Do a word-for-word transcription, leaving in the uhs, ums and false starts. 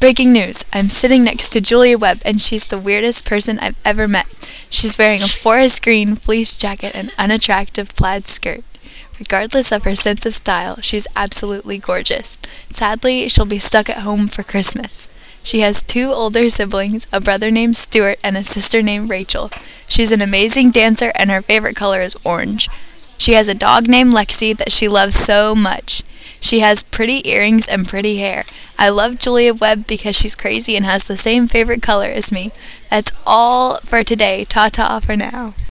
Breaking news. I'm sitting next to Julia Webb, and she's the weirdest person I've ever met. She's wearing a forest green fleece jacket and unattractive plaid skirt. Regardless of her sense of style, she's absolutely gorgeous. Sadly, she'll be stuck at home for Christmas. She has two older siblings, a brother named Stuart and a sister named Rachel. She's an amazing dancer, and her favorite color is orange. She has a dog named Lexi that she loves so much. She has pretty earrings and pretty hair. I love Julia Webb because she's crazy and has the same favorite color as me. That's all for today. Ta-ta for now.